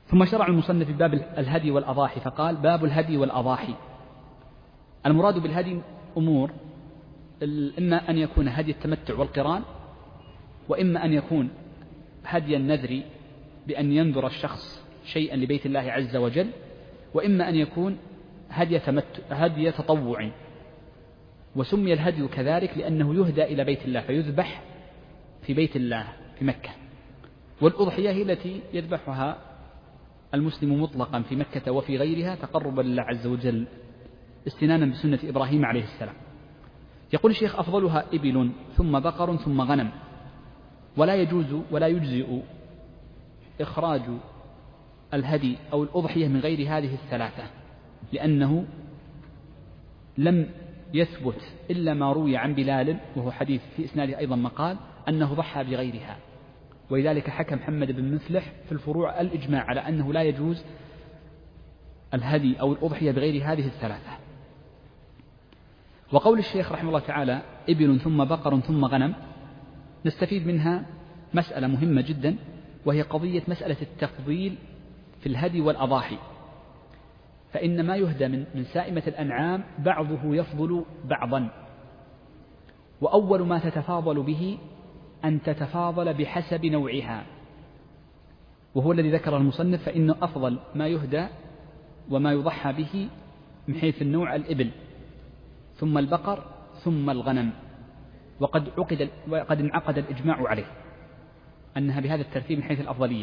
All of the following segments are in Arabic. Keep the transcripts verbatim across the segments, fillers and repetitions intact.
ثم شرع المصنف في باب الهدي والأضاحي فقال: باب الهدي والأضاحي. المراد بالهدي أمور، إما أن يكون هدي التمتع والقران، وإما أن يكون هدي النذر بأن ينذر الشخص شيئا لبيت الله عز وجل، وإما أن يكون هدي تمتع هدي تطوع. وسمي الهدي كذلك لأنه يهدى إلى بيت الله فيذبح في بيت الله في مكة. والأضحية هي التي يذبحها المسلم مطلقا في مكة وفي غيرها تقربا لله عز وجل استنانا بسنة إبراهيم عليه السلام. يقول الشيخ: أفضلها إبل ثم بقر ثم غنم، ولا يجوز ولا يجزئ إخراج الهدي أو الأضحية من غير هذه الثلاثة، لأنه لم يثبت إلا ما روي عن بلال، وهو حديث في إسناده أيضا مقال، أنه ضحى بغيرها. ولذلك حكى محمد بن مفلح في الفروع الإجماع على أنه لا يجوز الهدي أو الأضحية بغير هذه الثلاثة. وقول الشيخ رحمه الله تعالى: إبل ثم بقر ثم غنم، نستفيد منها مسألة مهمة جدا، وهي قضية مسألة التفضيل في الهدي والأضاحي. فإن ما يهدى من من سائمة الأنعام بعضه يفضل بعضا، وأول ما تتفاضل به أن تتفاضل بحسب نوعها، وهو الذي ذكر المصنف، فإنه أفضل ما يهدى وما يضحى به من حيث النوع الإبل، ثم البقر، ثم الغنم. وقد عقد وقد انعقد الإجماع عليه أنها بهذا الترتيب من حيث الأفضلية.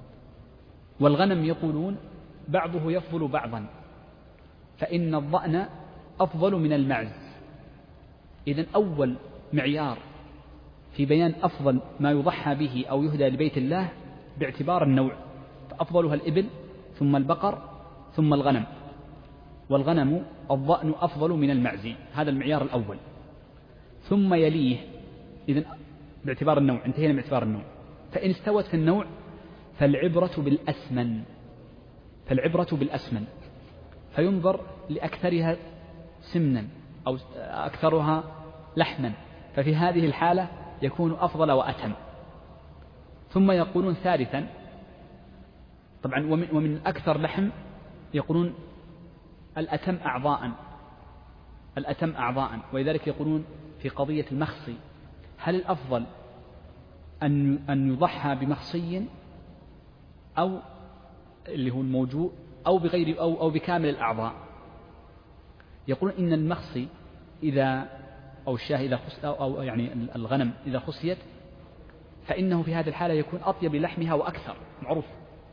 والغنم يقولون بعضه يفضل بعضا، فإن الضأن أفضل من المعز. إذن أول معيار في بيان أفضل ما يضحى به أو يهدى لبيت الله باعتبار النوع، فأفضلها الإبل، ثم البقر، ثم الغنم. والغنم الضأن أفضل من المعز، هذا المعيار الأول. ثم يليه، إذن باعتبار النوع، انتهينا باعتبار النوع. فإن استوت في النوع فالعبرة بالأسمن فالعبرة بالأسمن فينظر لأكثرها سمنا أو أكثرها لحما، ففي هذه الحالة يكون أفضل وأتم. ثم يقولون ثالثا، طبعا ومن, ومن أكثر لحم يقولون الأتم أعضاء الأتم أعضاء ولذلك يقولون في قضية المخصي: هل الأفضل أن أن يضحى بمخصي أو اللي هو الموجوء أو بغير أو أو بكامل الأعضاء؟ يقولون إن المخصي إذا أو الشاة إذا خص أو, أو يعني الغنم إذا خصيت فإنه في هذه الحالة يكون أطيب لحمها وأكثر معروف،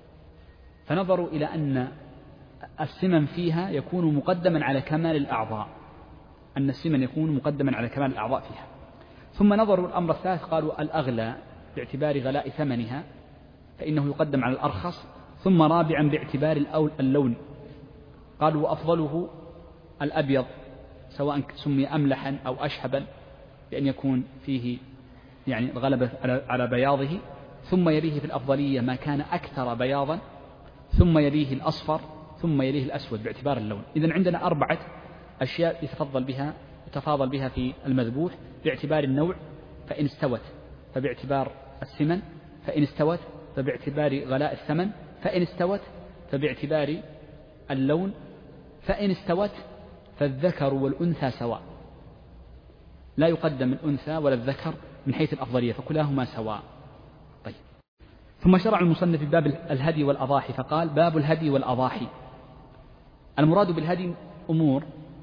فنظروا إلى أن السمن فيها يكون مقدما على كمال الأعضاء، أن السمن يكون مقدما على كمال الأعضاء فيها. ثم نظروا الأمر الثالث، قالوا الأغلى باعتبار غلاء ثمنها فإنه يقدم على الأرخص. ثم رابعا باعتبار اللون، قالوا وأفضله الأبيض سواء سمي أملحا أو أشهبا، بأن يكون فيه يعني الغلبة على بياضه. ثم يليه في الأفضلية ما كان أكثر بياضا، ثم يليه الأصفر، ثم يليه الأسود باعتبار اللون. إذن عندنا أربعة أشياء يتفضل بها يتفاضل بها في المذبوح باعتبار النوع، فإن استوت فباعتبار السمن، فإن استوت فباعتبار غلاء الثمن، فإن استوت فباعتبار اللون، فإن استوت فالذكر والأنثى سواء، لا يقدم الأنثى ولا الذكر من حيث الأفضلية، فكلاهما سواء. طيب. ثم شرع المصنف في باب الهدي والأضاحي فقال: باب الهدي والأضاحي. المراد بالهدي أمور،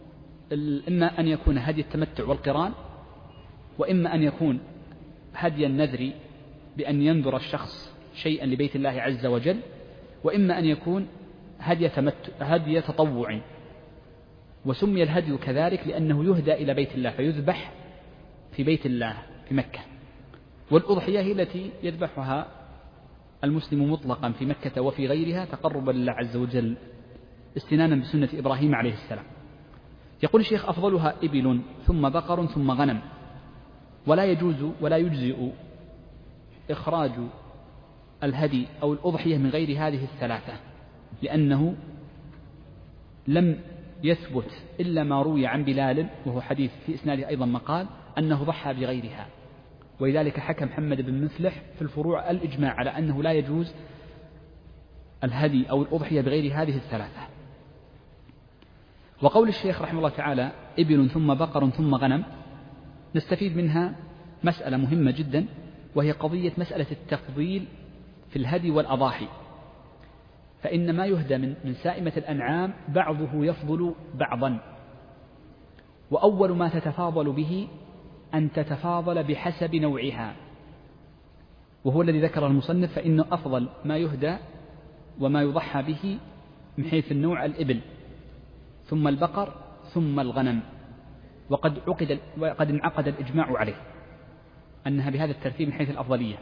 إما أن يكون هدي التمتع والقران، وإما أن يكون هدي النذر بأن ينذر الشخص شيئا لبيت الله عز وجل، وإما أن يكون هدي تمتع هدي تطوع. وسمي الهدي كذلك لأنه يهدى إلى بيت الله فيذبح في بيت الله في مكة. والأضحية هي التي يذبحها المسلم مطلقا في مكة وفي غيرها تقربا لله عز وجل استنانا بسنة إبراهيم عليه السلام. يقول الشيخ: أفضلها إبل ثم بقر ثم غنم، ولا يجوز ولا يجزئ إخراج الهدي أو الأضحية من غير هذه الثلاثة، لأنه لم يثبت إلا ما روي عن بلال، وهو حديث في إسناده أيضا مقال، أنه ضحى بغيرها. ولذلك حكى محمد بن مفلح في الفروع الإجماع على أنه لا يجوز الهدي أو الأضحية بغير هذه الثلاثة. وقول الشيخ رحمه الله تعالى إبل ثم بقر ثم غنم نستفيد منها مسألة مهمة جدا، وهي قضية مسألة التفضيل في الهدي والأضاحي. فإن ما يهدى من من سائمة الأنعام بعضه يفضل بعضا، وأول ما تتفاضل به أن تتفاضل بحسب نوعها، وهو الذي ذكره المصنف، فإن أفضل ما يهدى وما يضحى به من حيث النوع الإبل، ثم البقر، ثم الغنم. وقد عقد وقد انعقد الإجماع عليه أنها بهذا الترتيب من حيث الأفضلية.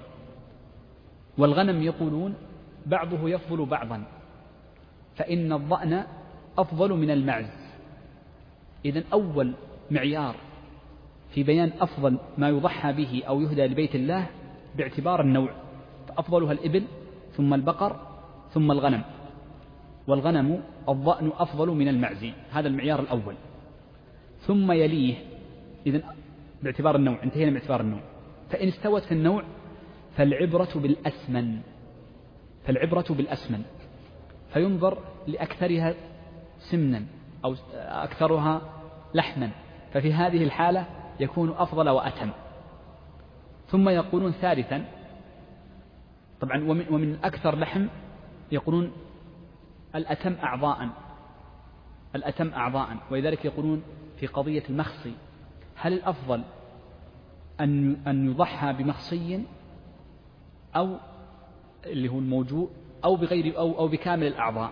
والغنم يقولون بعضه يفضل بعضا، فإن الضأن أفضل من المعز. إذن أول معيار في بيان أفضل ما يضحى به أو يهدى لبيت الله باعتبار النوع، فأفضلها الإبل ثم البقر ثم الغنم، والغنم الضأن أفضل من المعز، هذا المعيار الأول. ثم يليه، إذن باعتبار النوع، انتهينا باعتبار النوع. فإن استوت في النوع فالعبرة بالأسمن، فالعبرة بالأسمن فينظر لأكثرها سمنا أو أكثرها لحما، ففي هذه الحالة يكون أفضل وأتم. ثم يقولون ثالثا، طبعا ومن, ومن أكثر لحم يقولون الأتم أعضاء، الأتم أعضاء. ولذلك يقولون في قضية المخصي، هل الأفضل أن أن يضحى بمخصي أو اللي هو الموجوء أو بغير أو أو بكامل الأعضاء؟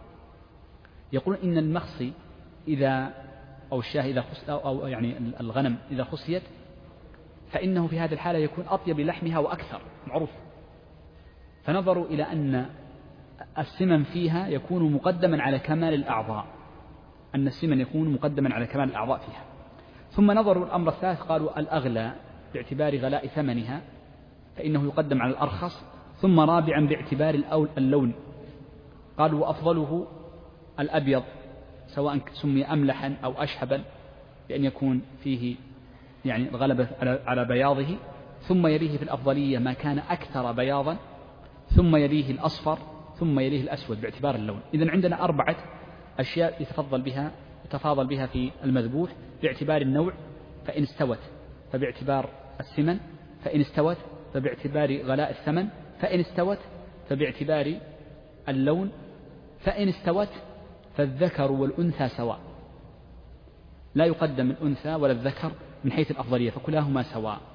يقولون إن المخصي إذا أو الشاه إذا خص أو, أو يعني الغنم إذا خصيت فإنه في هذه الحالة يكون أطيب لحمها وأكثر، معروف. فنظروا إلى أن السمن فيها يكون مقدما على كمال الأعضاء، أن السمن يكون مقدما على كمال الأعضاء فيها. ثم نظروا الأمر الثالث، قالوا الأغلى باعتبار غلاء ثمنها فإنه يقدم على الأرخص. ثم رابعا باعتبار اللون، قالوا وأفضله الأبيض، سواء سمي أملحا أو أشهبا، لأن يكون فيه يعني الغلبة على بياضه. ثم يليه في الأفضلية ما كان أكثر بياضا، ثم يليه الأصفر، ثم يليه الأسود باعتبار اللون. إذن عندنا أربعة أشياء يتفضل بها يتفاضل بها في المذبوح باعتبار النوع، فإن استوت فباعتبار السمن، فإن استوت فباعتبار غلاء الثمن، فإن استوت فباعتبار اللون، فإن استوت فالذكر والأنثى سواء، لا يقدم الأنثى ولا الذكر من حيث الأفضلية، فكلاهما سواء.